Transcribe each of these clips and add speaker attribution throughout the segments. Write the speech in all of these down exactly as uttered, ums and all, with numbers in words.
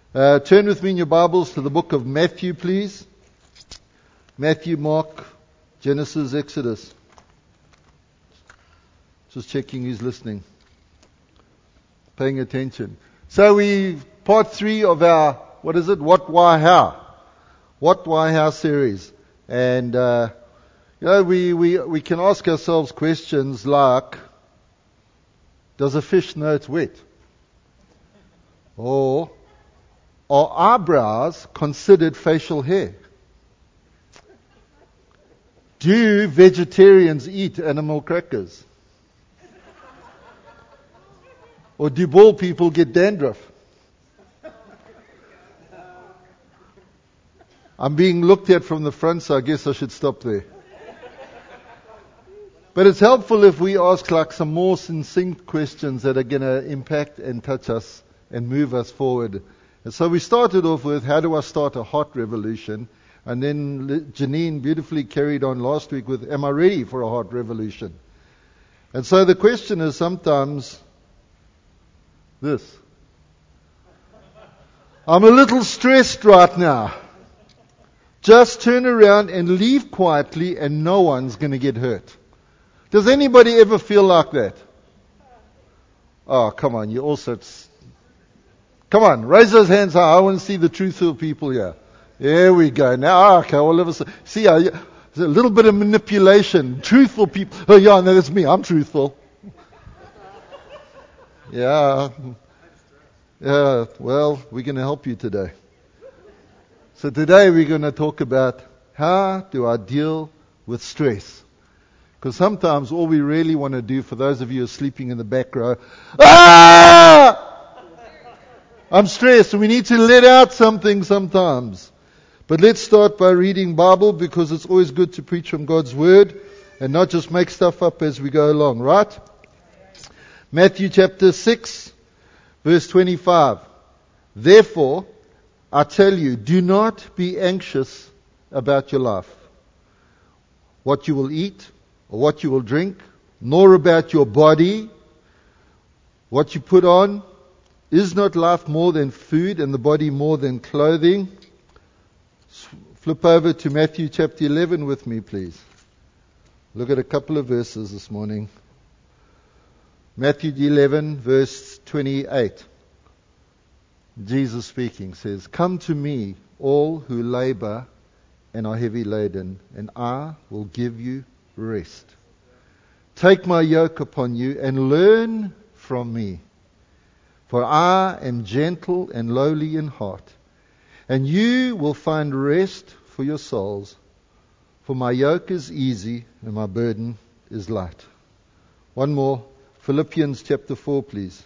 Speaker 1: Uh, turn with me in your Bibles to the book of Matthew, please. Matthew, Mark, Genesis, Exodus. Just checking who's listening. Paying attention. So we, part three of our, what is it? What, Why, How? What, Why, How series. And, uh, you know, we, we, we can ask ourselves questions like, does a fish know it's wet? Or, are eyebrows considered facial hair? Do vegetarians eat animal crackers? Or do bald people get dandruff? I'm being looked at from the front, so I guess I should stop there. But it's helpful if we ask like some more succinct questions that are going to impact and touch us and move us forward. And so we started off with, how do I start a heart revolution? And then Janine beautifully carried on last week with, am I ready for a heart revolution? And so the question is sometimes this. I'm a little stressed right now. Just turn around and leave quietly and no one's going to get hurt. Does anybody ever feel like that? Oh, come on, you also... Come on, raise those hands high. I want to see the truthful people here. There we go. Now, okay, all of us. See, uh, there's a little bit of manipulation. Truthful people. Oh, yeah, no, that's me. I'm truthful. Yeah. Yeah, well, we're going to help you today. So today we're going to talk about how do I deal with stress. Because sometimes all we really want to do, for those of you who are sleeping in the back row, ah! I'm stressed, and we need to let out something sometimes. But let's start by reading Bible, because it's always good to preach from God's Word and not just make stuff up as we go along, right? Matthew chapter six, verse twenty-five. Therefore, I tell you, do not be anxious about your life, what you will eat or what you will drink, nor about your body, what you put on. Is not life more than food and the body more than clothing? Flip over to Matthew chapter eleven with me, please. Look at a couple of verses this morning. Matthew eleven, verse twenty-eight. Jesus speaking says, come to me, all who labor and are heavy laden, and I will give you rest. Take my yoke upon you and learn from me. For I am gentle and lowly in heart, and you will find rest for your souls. For my yoke is easy and my burden is light. One more. Philippians chapter four, please.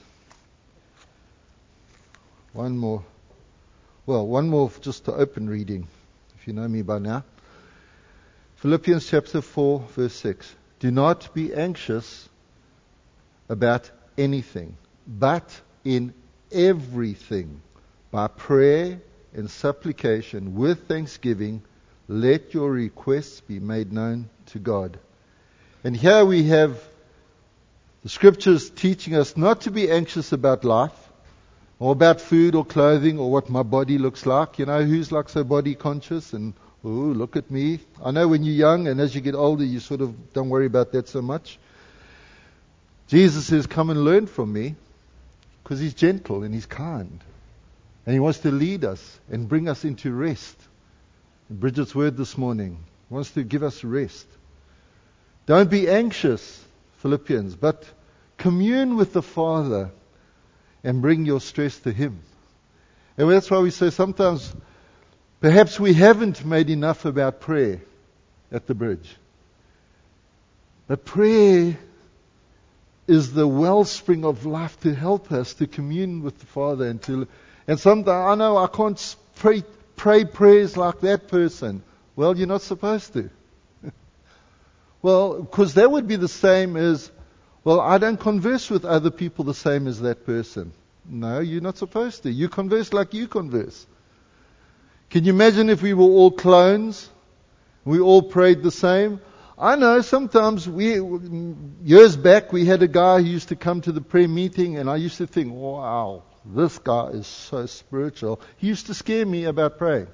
Speaker 1: One more. Well, one more just to open reading, if you know me by now. Philippians chapter four, verse six. Do not be anxious about anything, but in everything, by prayer and supplication with thanksgiving, let your requests be made known to God. And here we have the scriptures teaching us not to be anxious about life, or about food or clothing, or what my body looks like. You know, who's like so body conscious and, oh, look at me. I know when you're young and as you get older, you sort of don't worry about that so much. Jesus says, come and learn from me. Because he's gentle and he's kind. And he wants to lead us and bring us into rest. And Bridget's word this morning wants to give us rest. Don't be anxious, Philippians, but commune with the Father and bring your stress to him. And that's why we say sometimes perhaps we haven't made enough about prayer at the bridge. But prayer is the wellspring of life to help us to commune with the Father and to. And sometimes I know I can't pray, pray prayers like that person. Well, you're not supposed to. Well, because that would be the same as, well, I don't converse with other people the same as that person. No, you're not supposed to. You converse like you converse. Can you imagine if we were all clones? We all prayed the same? I know sometimes we, years back, we had a guy who used to come to the prayer meeting, and I used to think, wow, this guy is so spiritual. He used to scare me about praying.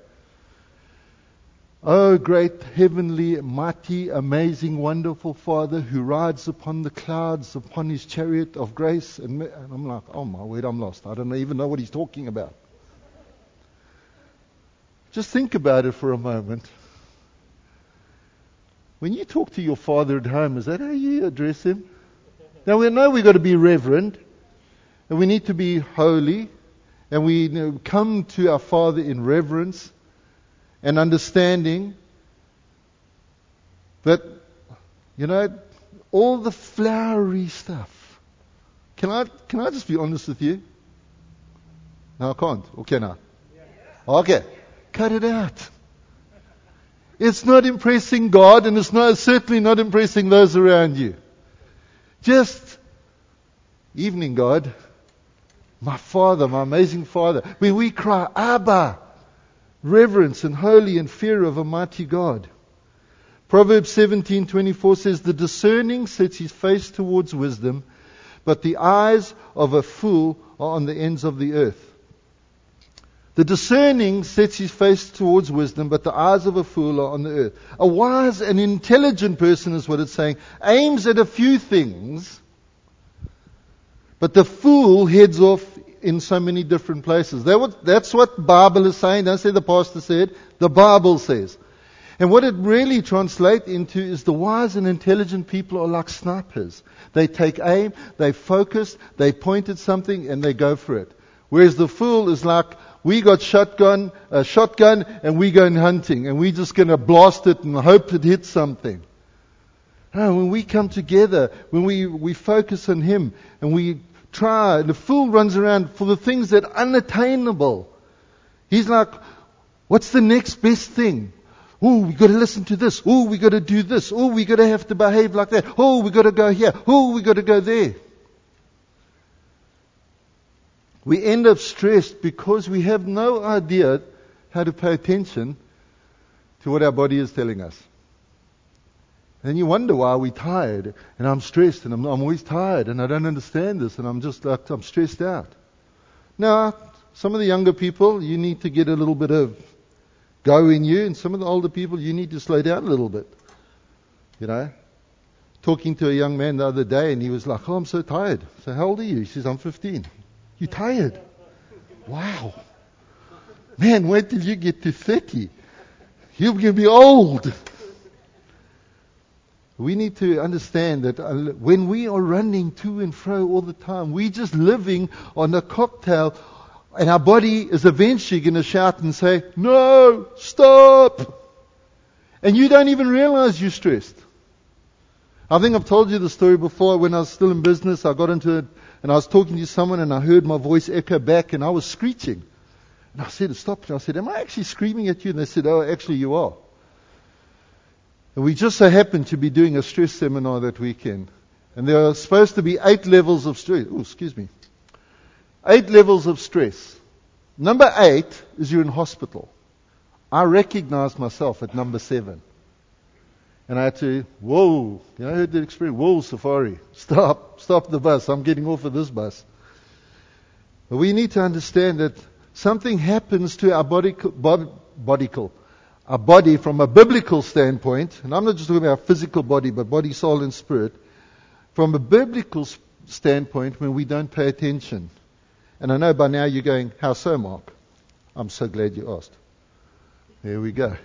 Speaker 1: Oh, great, heavenly, mighty, amazing, wonderful Father who rides upon the clouds, upon his chariot of grace. And, and I'm like, oh my word, I'm lost. I don't even know what he's talking about. Just think about it for a moment. When you talk to your father at home, is that how you address him? Now we know we've got to be reverent, and we need to be holy, and we you know, come to our Father in reverence and understanding. But, you know, all the flowery stuff. Can I can I just be honest with you? No, I can't. Or can I? Okay. Cut it out. It's not impressing God, and it's not certainly not impressing those around you. Just, evening God, my Father, my amazing Father. When we cry, Abba, reverence and holy and fear of a mighty God. Proverbs seventeen twenty-four says, the discerning sets his face towards wisdom, but the eyes of a fool are on the ends of the earth. The discerning sets his face towards wisdom, but the eyes of a fool are on the earth. A wise and intelligent person is what it's saying, aims at a few things, but the fool heads off in so many different places. That's what the Bible is saying. Don't say the pastor said. The Bible says. And what it really translates into is the wise and intelligent people are like snipers. They take aim, they focus, they point at something, and they go for it. Whereas the fool is like, we got shotgun, a shotgun, and we going hunting, and we're just going to blast it and hope it hits something. No, when we come together, when we, we focus on Him, and we try, and the fool runs around for the things that are unattainable. He's like, what's the next best thing? Oh, we got to listen to this. Oh, we got to do this. Oh, we got to have to behave like that. Oh, we got to go here. Oh, we got to go there. We end up stressed because we have no idea how to pay attention to what our body is telling us. And you wonder why we're tired, and I'm stressed, and I'm, I'm always tired, and I don't understand this, and I'm just like, I'm stressed out. Now, some of the younger people, you need to get a little bit of go in you, and some of the older people, you need to slow down a little bit. You know? Talking to a young man the other day, and he was like, oh, I'm so tired. So how old are you? He says, I'm fifteen. You're tired? Wow. Man, wait till you get to thirty. You're going to be old. We need to understand that when we are running to and fro all the time, we're just living on a cocktail, and our body is eventually going to shout and say, no, stop. And you don't even realize you're stressed. I think I've told you the story before. When I was still in business, I got into it, and I was talking to someone, and I heard my voice echo back, and I was screeching. And I said, stop. And I said, am I actually screaming at you? And they said, oh, actually you are. And we just so happened to be doing a stress seminar that weekend. And there are supposed to be eight levels of stress. Oh, excuse me. Eight levels of stress. Number eight is you're in hospital. I recognized myself at number seven. And I had to, whoa, you know, I heard the experience, whoa, Safari, stop, stop the bus, I'm getting off of this bus. But we need to understand that something happens to our body, body, body, our body from a biblical standpoint, and I'm not just talking about our physical body, but body, soul, and spirit, from a biblical standpoint when we don't pay attention. And I know by now you're going, how so, Mark? I'm so glad you asked. There we go.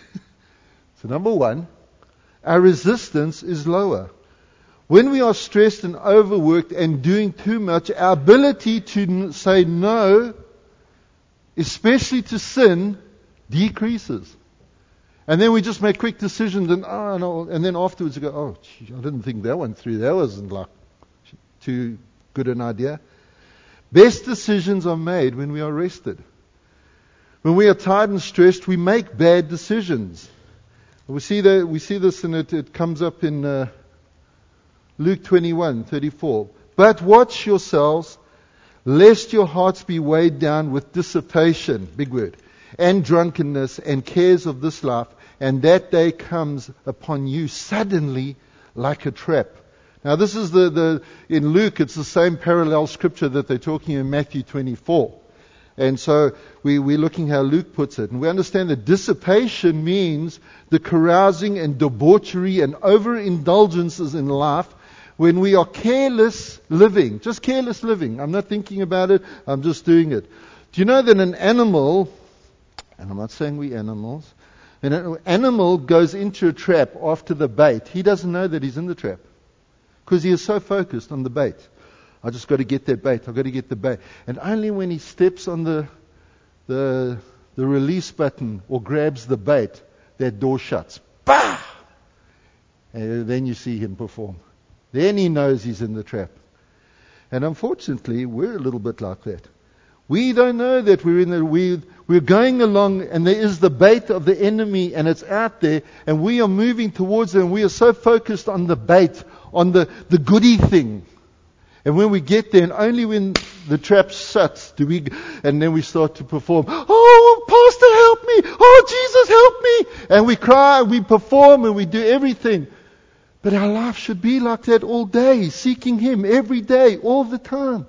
Speaker 1: So number one, our resistance is lower. When we are stressed and overworked and doing too much, our ability to say no, especially to sin, decreases. And then we just make quick decisions, and oh no, and then afterwards we go, oh, gee, I didn't think that one through. That wasn't like too good an idea. Best decisions are made when we are rested. When we are tired and stressed, we make bad decisions. We see that we see this, and it, it comes up in uh, Luke twenty-one thirty-four. But watch yourselves, lest your hearts be weighed down with dissipation, big word, and drunkenness and cares of this life, and that day comes upon you suddenly like a trap. Now this is the, the in Luke, it's the same parallel scripture that they're talking in Matthew twenty-four. And so we, we're looking how Luke puts it. And we understand that dissipation means the carousing and debauchery and overindulgences in life when we are careless living. Just careless living. I'm not thinking about it. I'm just doing it. Do you know that an animal, and I'm not saying we animals, an animal goes into a trap after the bait. He doesn't know that he's in the trap because he is so focused on the bait. I just got to get that bait. I've got to get the bait. And only when he steps on the the the release button or grabs the bait, that door shuts. Bah! And then you see him perform. Then he knows he's in the trap. And unfortunately, we're a little bit like that. We don't know that we're in the we we're going along and there is the bait of the enemy and it's out there and we are moving towards it and we are so focused on the bait, on the, the goody thing. And when we get there, and only when the trap shuts, do we, and then we start to perform, oh, Pastor, help me! Oh, Jesus, help me! And we cry, we perform, and we do everything. But our life should be like that all day, seeking Him every day, all the time.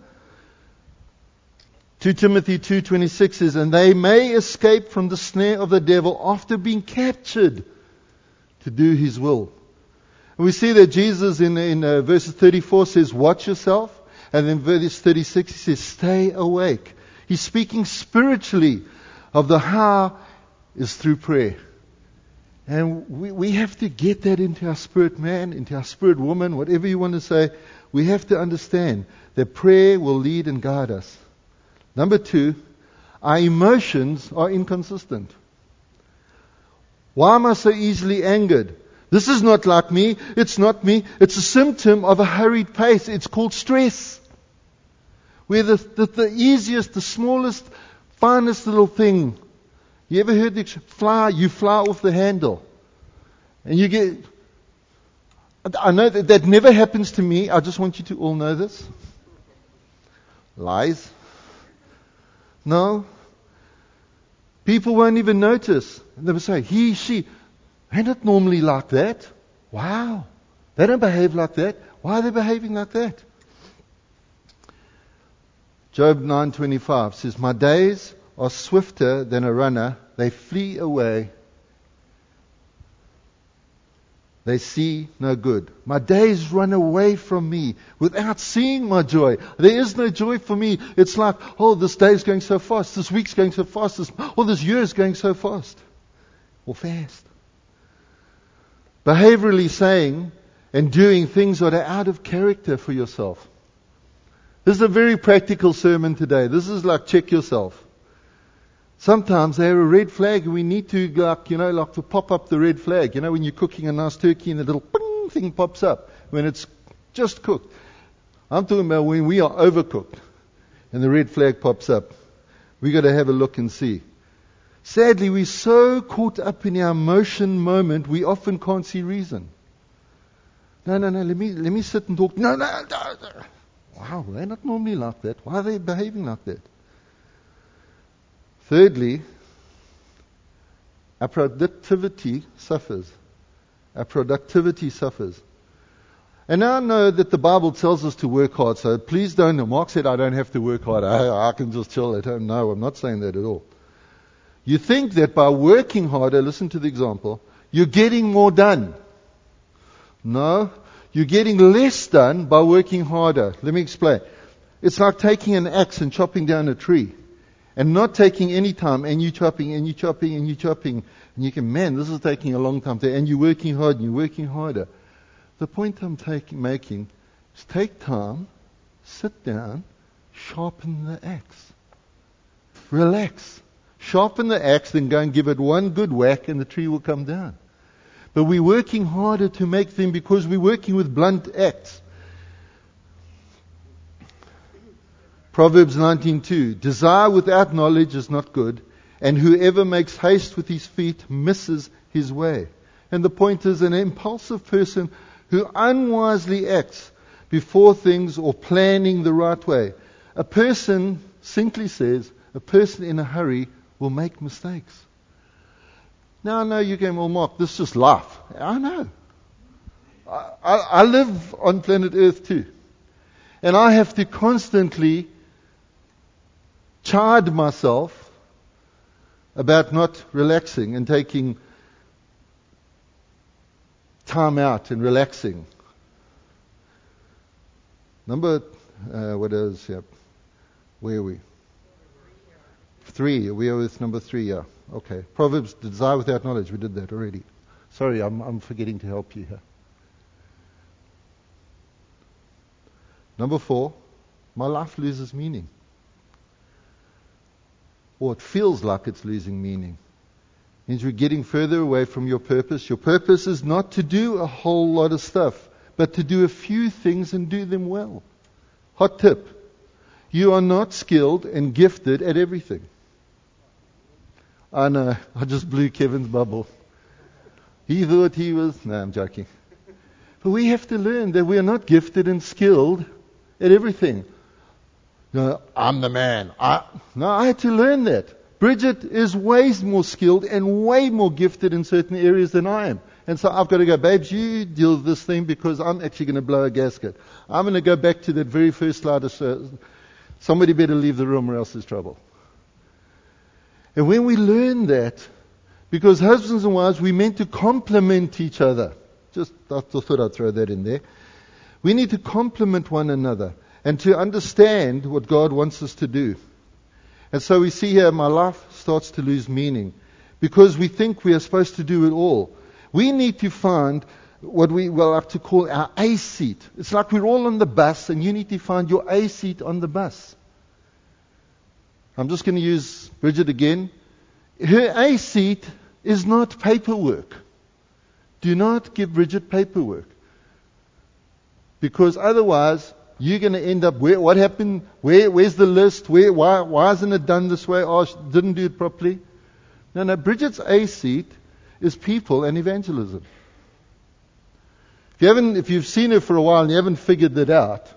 Speaker 1: Second Timothy two twenty-six says, and they may escape from the snare of the devil after being captured to do His will. We see that Jesus in, in uh, verses thirty-four says, watch yourself. And then verse thirty-six, He says, stay awake. He's speaking spiritually of the how is through prayer. And we, we have to get that into our spirit man, into our spirit woman, whatever you want to say. We have to understand that prayer will lead and guide us. Number two, our emotions are inconsistent. Why am I so easily angered? This is not like me. It's not me. It's a symptom of a hurried pace. It's called stress. Where the, the, the easiest, the smallest, finest little thing. You ever heard the fly? You fly off the handle. And you get... I know that that never happens to me. I just want you to all know this. Lies. No. People won't even notice. They will say, he, she... They're not normally like that. Wow. They don't behave like that. Why are they behaving like that? Job nine twenty-five says, my days are swifter than a runner. They flee away. They see no good. My days run away from me without seeing my joy. There is no joy for me. It's like, oh, this day's going so fast. This week's going so fast. This, oh, this year's going so fast. Or fast. Behaviorally saying and doing things that are out of character for yourself. This is a very practical sermon today. This is like check yourself. Sometimes they have a red flag and we need to, like, you know, like to pop up the red flag. You know, when you're cooking a nice turkey and the little ping thing pops up when it's just cooked. I'm talking about when we are overcooked and the red flag pops up. We've got to have a look and see. Sadly, we're so caught up in our emotion moment, we often can't see reason. No, no, no, let me let me sit and talk. No, no, no, no. Wow, they're not normally like that. Why are they behaving like that? Thirdly, our productivity suffers. Our productivity suffers. And now I know that the Bible tells us to work hard, so please don't. Mark said I don't have to work hard. I, I can just chill at home. No, I'm not saying that at all. You think that by working harder, listen to the example, you're getting more done. No, you're getting less done by working harder. Let me explain. It's like taking an axe and chopping down a tree and not taking any time, and you chopping and you chopping and you chopping. And you can, man, this is taking a long time. To, and you're working hard and you're working harder. The point I'm taking, making is take time, sit down, sharpen the axe. Relax. Sharpen the axe, then go and give it one good whack and the tree will come down. But we're working harder to make them because we're working with blunt axe. Proverbs nineteen two. Desire without knowledge is not good, and whoever makes haste with his feet misses his way. And the point is, an impulsive person who unwisely acts before things or planning the right way. A person, simply says, a person in a hurry will make mistakes. Now I know you're going, well, Mark, this is just life. I know. I, I, I live on planet Earth too. And I have to constantly chide myself about not relaxing and taking time out and relaxing. Number, uh, what is, yeah, where are we? Three. We are with number three, yeah. Okay. Proverbs, desire without knowledge. We did that already. Sorry, I'm, I'm forgetting to help you here. Number four, my life loses meaning. Or it feels like it's losing meaning. It means you're getting further away from your purpose. Your purpose is not to do a whole lot of stuff, but to do a few things and do them well. Hot tip. You are not skilled and gifted at everything. I know, I just blew Kevin's bubble. He thought he was... No, I'm joking. But we have to learn that we are not gifted and skilled at everything. You know, I'm the man. I, no, I had to learn that. Bridget is way more skilled and way more gifted in certain areas than I am. And so I've got to go, babes, you deal with this thing because I'm actually going to blow a gasket. I'm going to go back to that very first slide. Of, somebody better leave the room or else there's trouble. And when we learn that, because husbands and wives, we're meant to complement each other. Just I thought I'd throw that in there. We need to complement one another and to understand what God wants us to do. And so we see here my life starts to lose meaning because we think we are supposed to do it all. We need to find what we will like to call our A seat. It's like we're all on the bus and you need to find your A seat on the bus. I'm just going to use Bridget again. Her A seat is not paperwork. Do not give Bridget paperwork. Because otherwise, you're going to end up, where, what happened? Where, where's the list? Where, why, why isn't it done this way? Oh, she didn't do it properly. No, no, Bridget's A seat is people and evangelism. If you haven't, if you've seen her for a while and you haven't figured that out,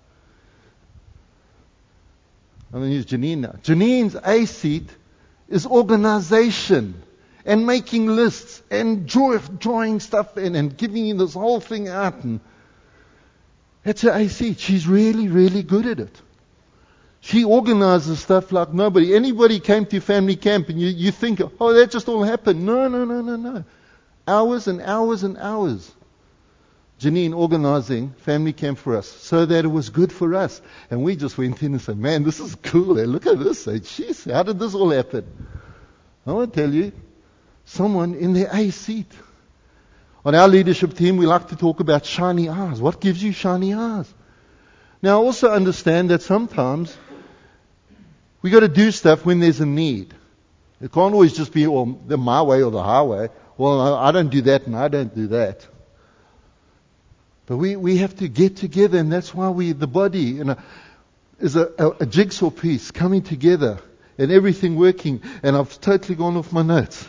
Speaker 1: I'm going to use Janine now. Janine's A seat is organization and making lists and draw, drawing stuff in and giving this whole thing out. And that's her A seat. She's really, really good at it. She organizes stuff like nobody. Anybody came to family camp and you, you think, oh, that just all happened. No, no, no, no, no. Hours and hours and hours. Janine organizing family camp for us so that it was good for us. And we just went in and said, man, this is cool. Hey, look at this. Hey, jeez, how did this all happen? I want to tell you, someone in their A seat. On our leadership team, we like to talk about shiny eyes. What gives you shiny eyes? Now, I also understand that sometimes we got to do stuff when there's a need. It can't always just be well, the my way or the highway. Well, I don't do that and I don't do that. But we, we have to get together, and that's why we, the body, you know, is a, a, a jigsaw piece coming together and everything working. And I've totally gone off my notes.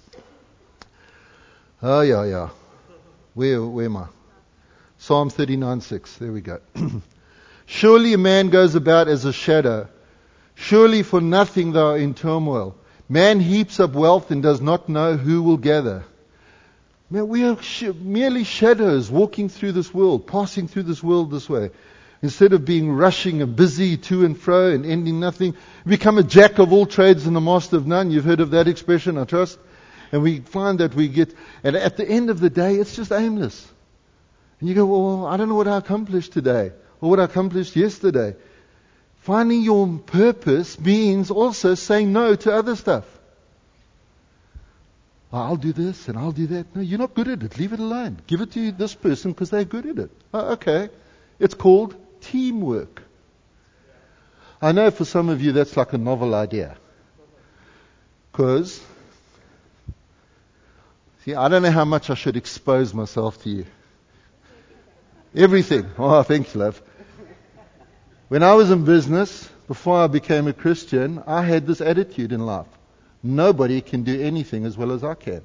Speaker 1: Oh, yeah, yeah. Where, where am I? Psalm thirty-nine six. There we go. Surely a man goes about as a shadow. Surely for nothing thou art in turmoil. Man heaps up wealth and does not know who will gather. Man, we are sh- merely shadows walking through this world, passing through this world this way. Instead of being rushing and busy to and fro and ending nothing, we become a jack of all trades and a master of none. You've heard of that expression, I trust. And we find that we get, and at the end of the day, it's just aimless. And you go, well, I don't know what I accomplished today or what I accomplished yesterday. Finding your purpose means also saying no to other stuff. I'll do this and I'll do that. No, you're not good at it. Leave it alone. Give it to this person because they're good at it. Oh, okay. It's called teamwork. I know for some of you that's like a novel idea. Because, see, I don't know how much I should expose myself to you. Everything. Oh, thanks, love. When I was in business, before I became a Christian, I had this attitude in life. Nobody can do anything as well as I can.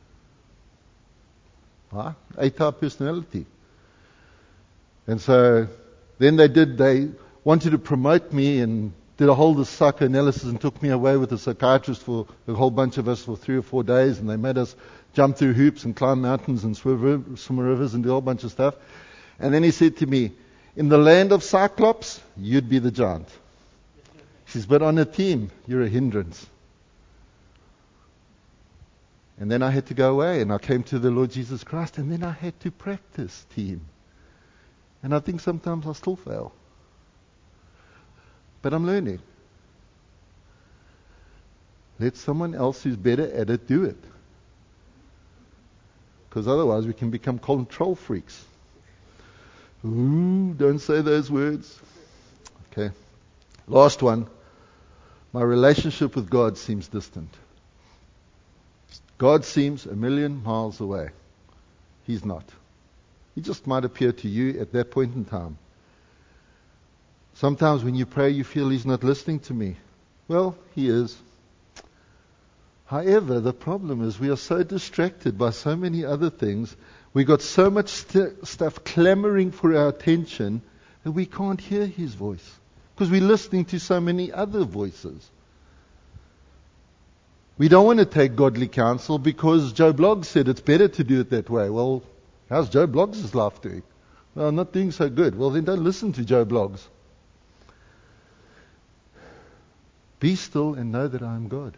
Speaker 1: Huh? A-type personality. And so then they did, they wanted to promote me and did a whole psychoanalysis and took me away with a psychiatrist for a whole bunch of us for three or four days, and they made us jump through hoops and climb mountains and swim, swim rivers and do a whole bunch of stuff. And then he said to me, in the land of Cyclops, you'd be the giant. He says, but on a team, you're a hindrance. And then I had to go away, and I came to the Lord Jesus Christ, and then I had to practice team. And I think sometimes I still fail. But I'm learning. Let someone else who's better at it do it. Because otherwise we can become control freaks. Ooh, don't say those words. Okay. Last one. My relationship with God seems distant. God seems a million miles away. He's not. He just might appear to you at that point in time. Sometimes when you pray, you feel He's not listening to me. Well, He is. However, the problem is we are so distracted by so many other things. We got so much st- stuff clamoring for our attention that we can't hear His voice because we're listening to so many other voices. We don't want to take godly counsel because Joe Bloggs said it's better to do it that way. Well, how's Joe Bloggs' life doing? Well, not doing so good. Well, then don't listen to Joe Bloggs. Be still and know that I am God.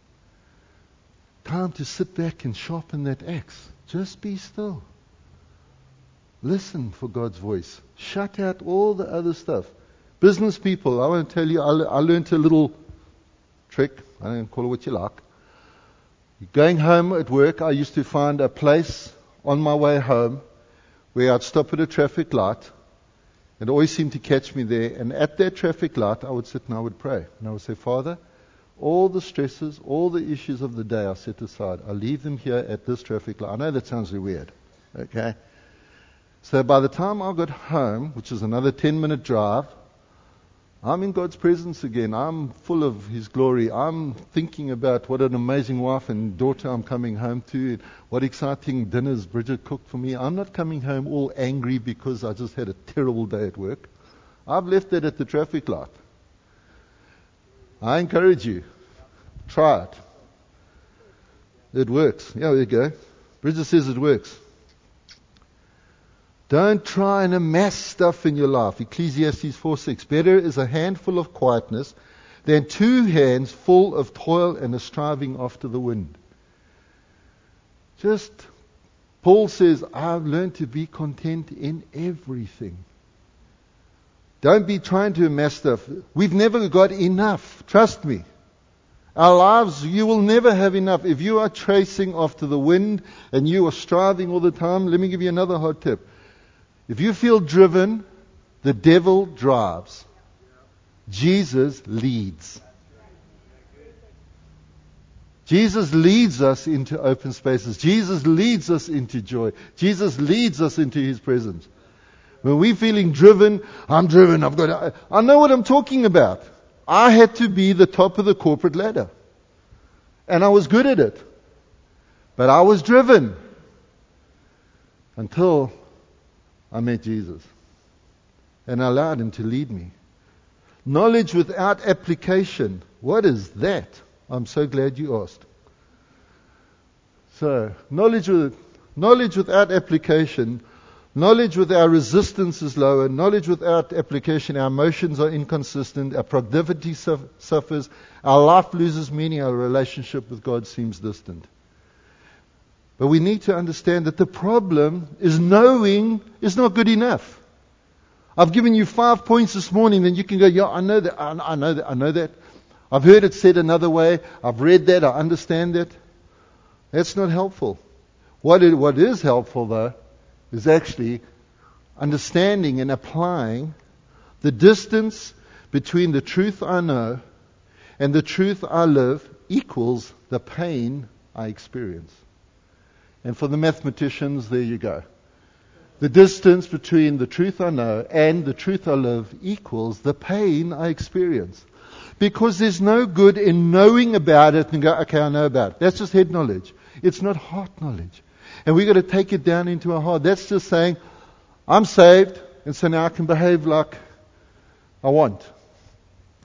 Speaker 1: Time to sit back and sharpen that axe. Just be still. Listen for God's voice. Shut out all the other stuff. Business people, I want to tell you, I, I learned a little trick. I don't call it what you like. Going home at work, I used to find a place on my way home where I'd stop at a traffic light. It always seemed to catch me there. And at that traffic light, I would sit and I would pray. And I would say, Father, all the stresses, all the issues of the day I set aside. I leave them here at this traffic light. I know that sounds really weird. Okay? So by the time I got home, which is another ten minute drive, I'm in God's presence again. I'm full of His glory. I'm thinking about what an amazing wife and daughter I'm coming home to, and what exciting dinners Bridget cooked for me. I'm not coming home all angry because I just had a terrible day at work. I've left that at the traffic light. I encourage you. Try it. It works. Yeah, there you go. Bridget says it works. Don't try and amass stuff in your life. Ecclesiastes four six. Better is a handful of quietness than two hands full of toil and a striving after the wind. Just, Paul says, I've learned to be content in everything. Don't be trying to amass stuff. We've never got enough. Trust me. Our lives, you will never have enough. If you are chasing after the wind and you are striving all the time, let me give you another hot tip. If you feel driven, the devil drives. Jesus leads. Jesus leads us into open spaces. Jesus leads us into joy. Jesus leads us into His presence. When we're feeling driven, I'm driven, I've got to, I know what I'm talking about. I had to be the top of the corporate ladder. And I was good at it. But I was driven. Until I met Jesus. And I allowed Him to lead me. Knowledge without application. What is that? I'm so glad you asked. So, knowledge with, knowledge without application. Knowledge with our resistance is lower. Knowledge without application, our emotions are inconsistent. Our productivity su- suffers. Our life loses meaning. Our relationship with God seems distant. But we need to understand that the problem is knowing is not good enough. I've given you five points this morning, then you can go, yeah, I know that, I, I know that, I know that. I've heard it said another way. I've read that, I understand that. That's not helpful. What it, what is helpful, though, is actually understanding and applying the distance between the truth I know and the truth I live equals the pain I experience. And for the mathematicians, there you go. The distance between the truth I know and the truth I live equals the pain I experience. Because there's no good in knowing about it and go, okay, I know about it. That's just head knowledge. It's not heart knowledge. And we've got to take it down into our heart. That's just saying, I'm saved, and so now I can behave like I want.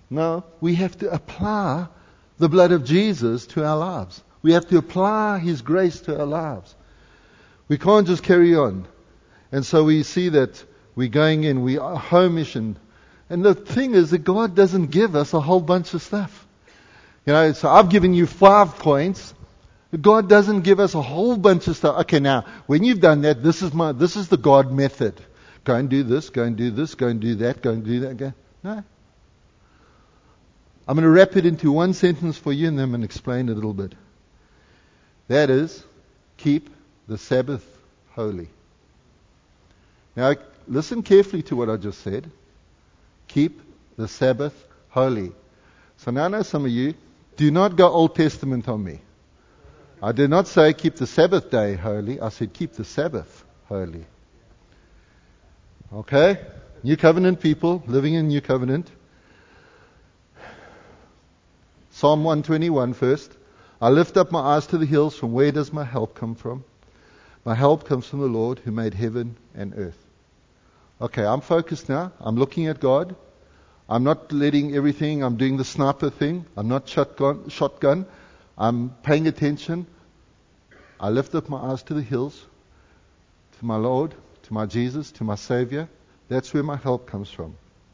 Speaker 1: No, we have to apply the blood of Jesus to our lives. We have to apply His grace to our lives. We can't just carry on. And so we see that we're going in, we are homish, and, and the thing is that God doesn't give us a whole bunch of stuff. You know, so I've given you five points. God doesn't give us a whole bunch of stuff. Okay, now, when you've done that, this is my, this is the God method. Go and do this, go and do this, go and do that, go and do that. Go. No. I'm going to wrap it into one sentence for you, and then I'm going to explain it a little bit. That is, keep the Sabbath holy. Now, listen carefully to what I just said. Keep the Sabbath holy. So now I know some of you, do not go Old Testament on me. I did not say keep the Sabbath day holy. I said keep the Sabbath holy. Okay? New covenant people, living in New covenant. Psalm one twenty-one first. I lift up my eyes to the hills. From where does my help come from? My help comes from the Lord who made heaven and earth. Okay, I'm focused now. I'm looking at God. I'm not letting everything, I'm doing the sniper thing. I'm not shotgun. shotgun. I'm paying attention. I lift up my eyes to the hills, to my Lord, to my Jesus, to my Savior. That's where my help comes from.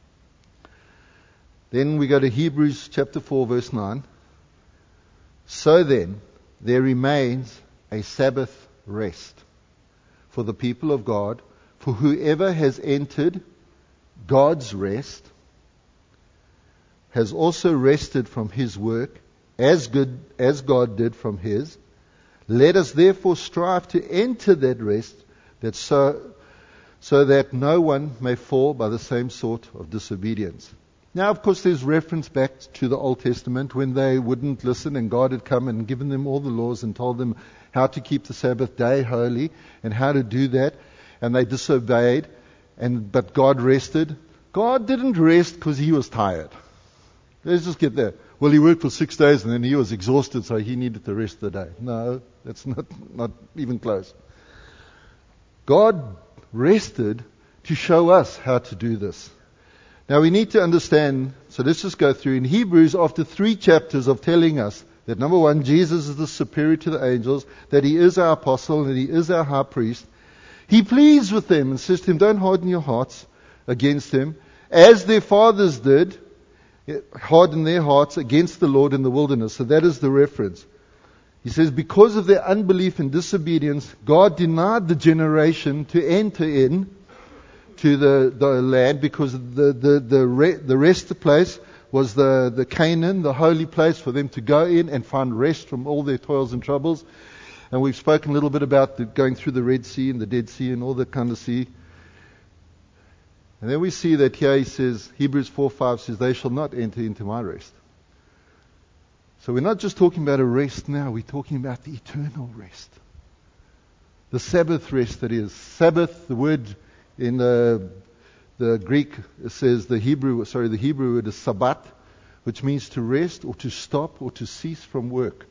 Speaker 1: Then we go to Hebrews chapter four, verse nine. So then, there remains a Sabbath rest for the people of God, for whoever has entered God's rest has also rested from his work, as good as God did from his. Let us therefore strive to enter that rest, that so, so that no one may fall by the same sort of disobedience. Now, of course, there's reference back to the Old Testament when they wouldn't listen and God had come and given them all the laws and told them how to keep the Sabbath day holy and how to do that. And they disobeyed, and but God rested. God didn't rest because He was tired. Let's just get there. Well, He worked for six days and then He was exhausted, so He needed to rest the day. No, that's not, not even close. God rested to show us how to do this. Now we need to understand, so let's just go through. In Hebrews, after three chapters of telling us that number one, Jesus is the superior to the angels, that He is our apostle, and He is our high priest, He pleads with them and says to them, don't harden your hearts against Him, as their fathers did, harden their hearts against the Lord in the wilderness. So that is the reference. He says, because of their unbelief and disobedience, God denied the generation to enter in to the, the land, because the the the, re, the rest of the place was the, the Canaan, the holy place for them to go in and find rest from all their toils and troubles. And we've spoken a little bit about the, going through the Red Sea and the Dead Sea and all that kind of sea. And then we see that here he says, Hebrews four five says, they shall not enter into my rest. So we're not just talking about a rest now, we're talking about the eternal rest. The Sabbath rest, that is. Sabbath, the word in the, the Greek says the Hebrew, sorry, the Hebrew word is sabbat, which means to rest or to stop or to cease from work.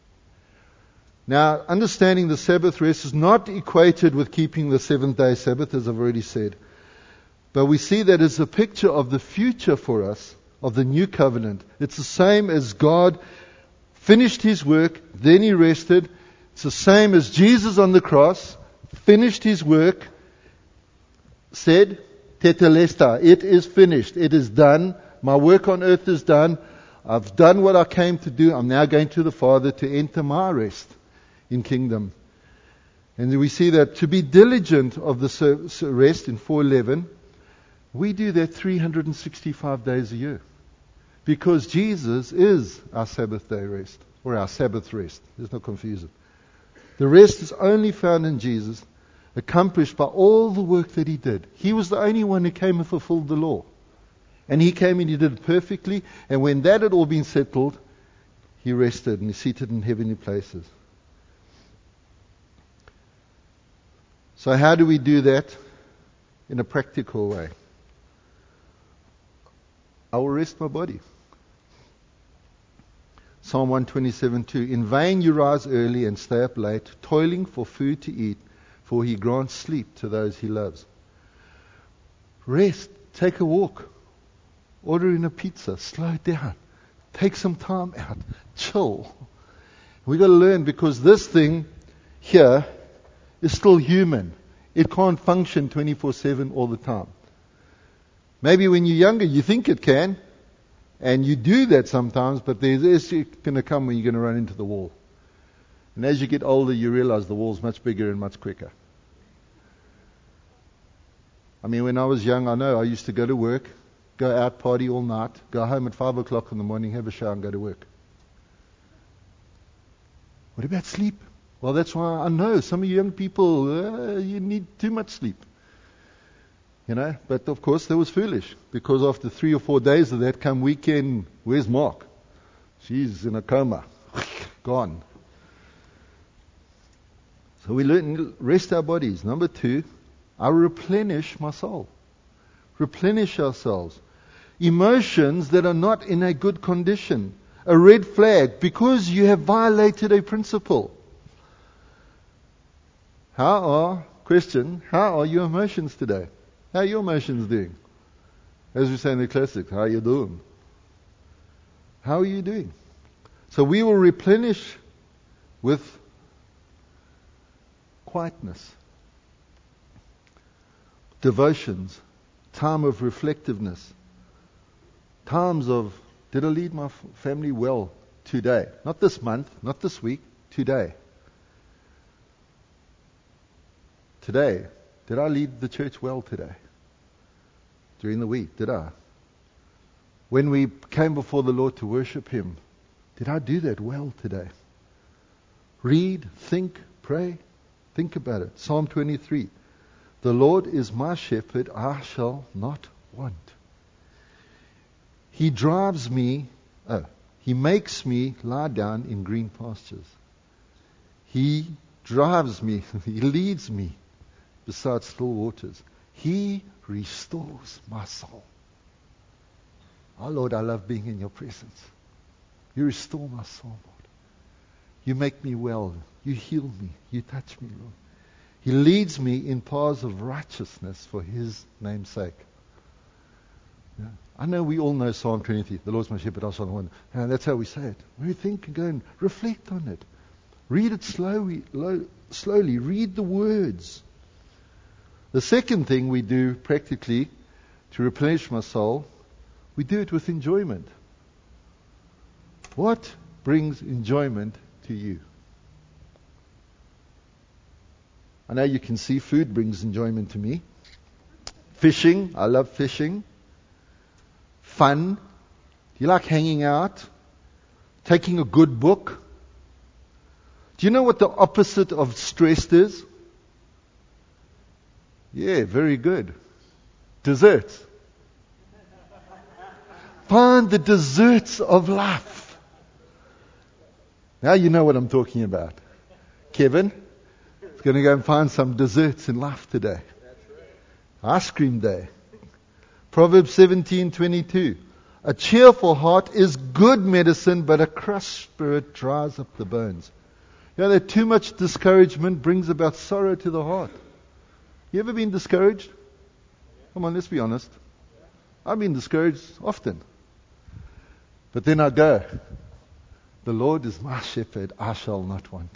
Speaker 1: Now, understanding the Sabbath rest is not equated with keeping the seventh day Sabbath, as I've already said. But we see that as a picture of the future for us, of the new covenant. It's the same as God finished His work, then He rested. It's the same as Jesus on the cross finished His work, said, tetelestai, it is finished, it is done, my work on earth is done, I've done what I came to do, I'm now going to the Father to enter my rest in kingdom. And we see that to be diligent of the rest in four eleven, we do that three hundred sixty-five days a year. Because Jesus is our Sabbath day rest, or our Sabbath rest. There's no confusion. The rest is only found in Jesus, accomplished by all the work that He did. He was the only one who came and fulfilled the law. And He came and He did it perfectly. And when that had all been settled, He rested and He's seated in heavenly places. So how do we do that in a practical way? I will rest my body. Psalm one twenty-seven two. In vain you rise early and stay up late, toiling for food to eat, for He grants sleep to those He loves. Rest. Take a walk. ordering a pizza. Slow down. Take some time out. Chill. We've got to learn, because this thing here is still human. It can't function twenty-four seven all the time. Maybe when you're younger you think it can, and you do that sometimes, but there's going to come when you're going to run into the wall. And as you get older you realize the wall's much bigger and much quicker. I mean, when I was young, I know I used to go to work, go out, party all night, go home at five o'clock in the morning, have a shower and go to work. What about sleep? Well, that's why I know some of you young people, uh, you need too much sleep. You know, but of course that was foolish, because after three or four days of that, come weekend, where's Mark? She's in a coma. Gone. So we learn, rest our bodies. Number two, I replenish my soul. Replenish ourselves. Emotions that are not in a good condition. A red flag, because you have violated a principle. How are, question, how are your emotions today? How are your emotions doing? As we say in the classics, how are you doing? How are you doing? So we will replenish with quietness, devotions, time of reflectiveness, times of, did I lead my f- family well today? Not this month, not this week, today. Today, did I lead the church well today? During the week, did I? When we came before the Lord to worship Him, did I do that well today? Read, think, pray, think about it. Psalm twenty-three. The Lord is my shepherd, I shall not want. He drives me, oh, He makes me lie down in green pastures. He drives me, He leads me beside still waters. He restores my soul. Oh Lord, I love being in your presence. You restore my soul, Lord. You make me well. You heal me. You touch me, Lord. He leads me in paths of righteousness for His name's sake. Yeah. I know we all know Psalm twenty-three. The Lord's my shepherd, I shall not want. And that's how we say it. We think and go and reflect on it. Read it slowly. Lo- slowly. Read the words. The second thing we do practically to replenish my soul, we do it with enjoyment. What brings enjoyment to you? I know you can see food brings enjoyment to me. Fishing, I love fishing. Fun. Do you like hanging out? Taking a good book? Do you know what the opposite of stressed is? Yeah, very good. Desserts. Find the desserts of life. Now you know what I'm talking about. Kevin is going to go and find some desserts in life today. Ice cream day. Proverbs seventeen twenty-two. A cheerful heart is good medicine, but a crushed spirit dries up the bones. You know that too much discouragement brings about sorrow to the heart. You ever been discouraged? Come on, let's be honest. I've been discouraged often. But then I go, the Lord is my shepherd, I shall not want.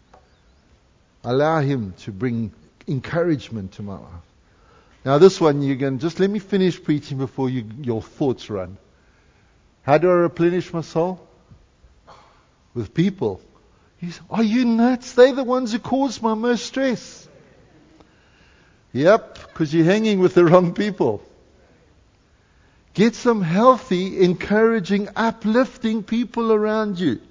Speaker 1: Allow Him to bring encouragement to my life. Now this one, you can just let me finish preaching before you, your thoughts run. How do I replenish my soul? With people. He's, are you nuts? They're the ones who cause my most stress. Yep, because you're hanging with the wrong people. Get some healthy, encouraging, uplifting people around you.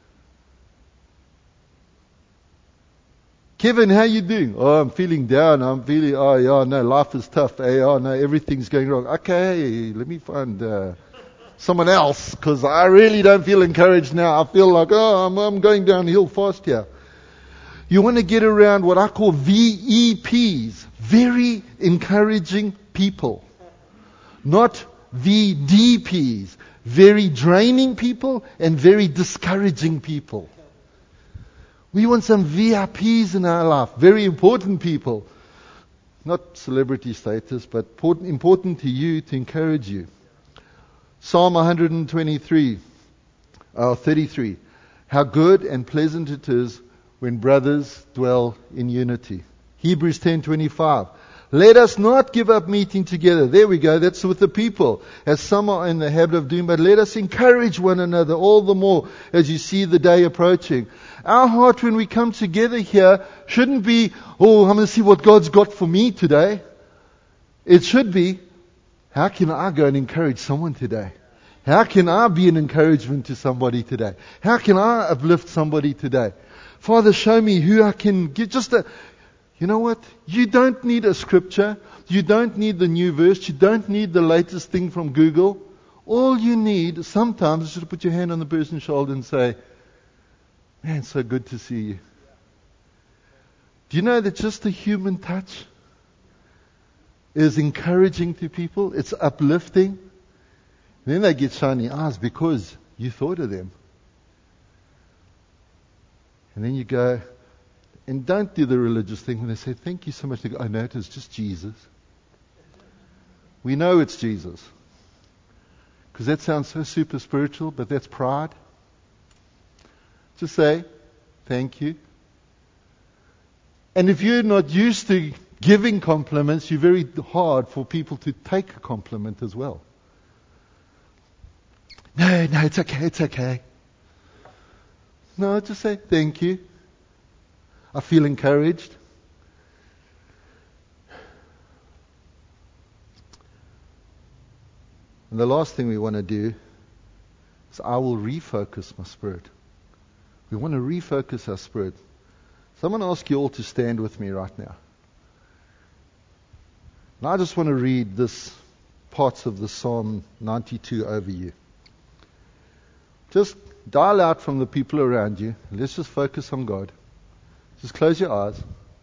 Speaker 1: Kevin, how you doing? Oh, I'm feeling down. I'm feeling, oh yeah, no, life is tough. Hey, oh no, everything's going wrong. Okay, let me find uh, someone else, because I really don't feel encouraged now. I feel like, oh, I'm, I'm going downhill fast here. You want to get around what I call V E Ps, very encouraging people. Not V D Ps, very draining people and very discouraging people. We want some V I Ps in our life, very important people. Not celebrity status, but important to you, to encourage you. Psalm one twenty-three, uh, thirty-three. How good and pleasant it is when brothers dwell in unity. Hebrews ten twenty-five. Let us not give up meeting together. There we go. That's with the people, as some are in the habit of doing. But let us encourage one another all the more as you see the day approaching. Our heart when we come together here shouldn't be, oh, I'm going to see what God's got for me today. It should be, how can I go and encourage someone today? How can I be an encouragement to somebody today? How can I uplift somebody today? Father, show me who I can get. Just a, you know what? You don't need a scripture. You don't need the new verse. You don't need the latest thing from Google. All you need sometimes is to put your hand on the person's shoulder and say, man, so good to see you. Do you know that just a human touch is encouraging to people? It's uplifting. Then they get shiny eyes because you thought of them. And then you go, and don't do the religious thing when they say, thank you so much. They go, I know it is just Jesus. We know it's Jesus. Because that sounds so super spiritual, but that's pride. Just say, thank you. And if you're not used to giving compliments, you're very hard for people to take a compliment as well. No, no, it's okay, it's okay. No, just say, thank you. I feel encouraged. And the last thing we want to do is I will refocus my spirit. We want to refocus our spirit. So I'm going to ask you all to stand with me right now. And I just want to read this parts of the Psalm ninety-two over you. Just dial out from the people around you. Let's just focus on God. Just close your eyes.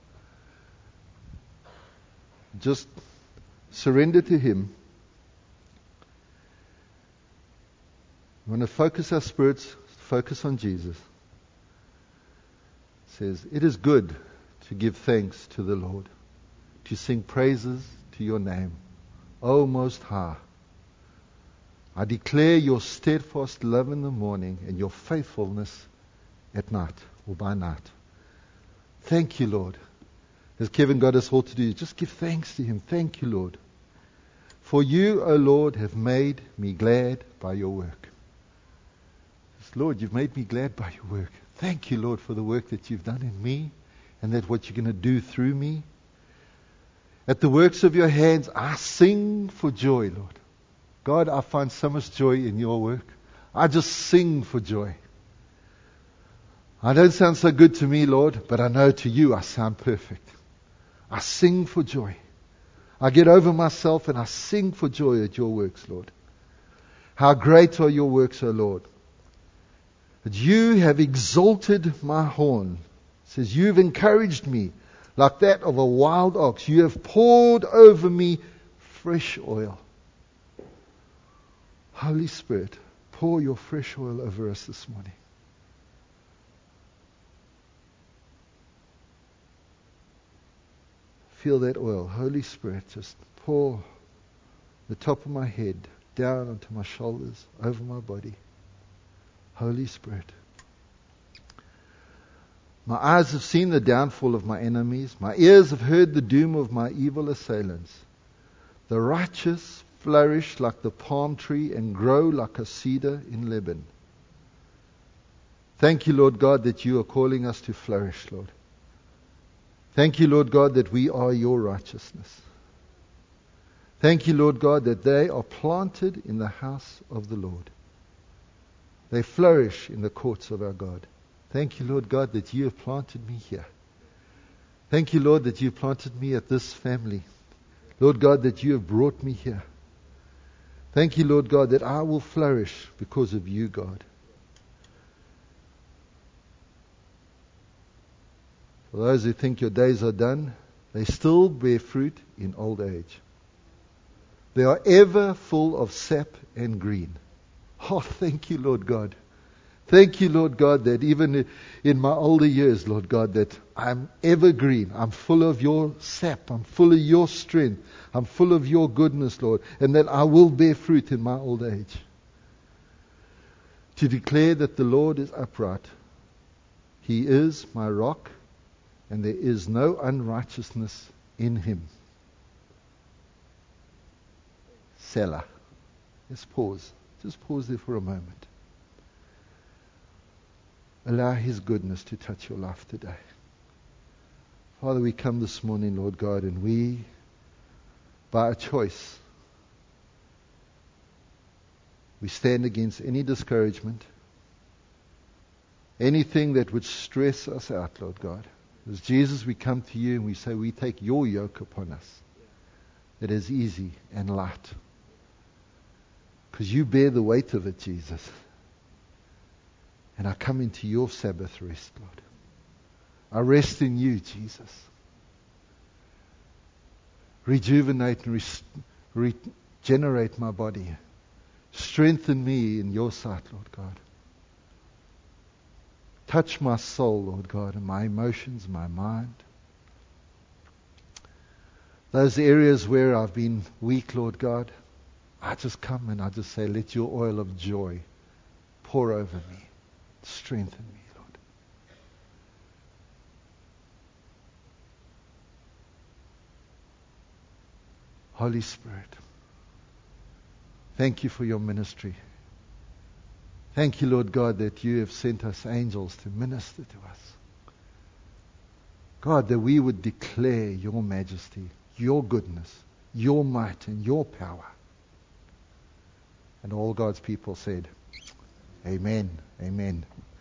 Speaker 1: Just surrender to Him. We want to focus our spirits, focus on Jesus. It says, it is good to give thanks to the Lord, to sing praises to your name, O Most High. I declare your steadfast love in the morning and your faithfulness at night or by night. Thank you, Lord. As Kevin got us all to do, just give thanks to Him. Thank you, Lord. For you, O Lord, have made me glad by your work. Yes, Lord, you've made me glad by your work. Thank you, Lord, for the work that you've done in me and that what you're going to do through me. At the works of your hands, I sing for joy, Lord. God, I find so much joy in your work. I just sing for joy. I don't sound so good to me, Lord, but I know to you I sound perfect. I sing for joy. I get over myself and I sing for joy at your works, Lord. How great are your works, O Lord. That you have exalted my horn. It says, you've encouraged me like that of a wild ox. You have poured over me fresh oil. Holy Spirit, pour your fresh oil over us this morning. Feel that oil. Holy Spirit, just pour the top of my head down onto my shoulders, over my body. Holy Spirit. My eyes have seen the downfall of my enemies. My ears have heard the doom of my evil assailants. The righteous flourish like the palm tree and grow like a cedar in Lebanon. Thank you, Lord God, that you are calling us to flourish, Lord. Thank you, Lord God, that we are your righteousness. Thank you, Lord God, that they are planted in the house of the Lord. They flourish in the courts of our God. Thank you, Lord God, that you have planted me here. Thank you, Lord, that you have planted me at this family. Lord God, that you have brought me here. Thank you, Lord God, that I will flourish because of you, God. For those who think your days are done, they still bear fruit in old age. They are ever full of sap and green. Oh, thank you, Lord God. Thank you, Lord God, that even in my older years, Lord God, that I'm evergreen. I'm full of your sap. I'm full of your strength. I'm full of your goodness, Lord, and that I will bear fruit in my old age. to declare that the Lord is upright. He is my rock, and there is no unrighteousness in him. Selah. Let's pause. Just pause there for a moment. Allow his goodness to touch your life today. Father, we come this morning, Lord God, and we, by a choice, we stand against any discouragement, anything that would stress us out, Lord God. As Jesus, we come to you and we say, we take your yoke upon us that is easy and light. Because you bear the weight of it, Jesus. And I come into your Sabbath rest, Lord. I rest in you, Jesus. Rejuvenate and re- regenerate my body. Strengthen me in your sight, Lord God. Touch my soul, Lord God, and my emotions, my mind. Those areas where I've been weak, Lord God, I just come and I just say, let your oil of joy pour over me. Strengthen me, Lord. Holy Spirit, thank you for your ministry. Thank you, Lord God, that you have sent us angels to minister to us. God, that we would declare your majesty, your goodness, your might, and your power. And all God's people said, Amen, amen.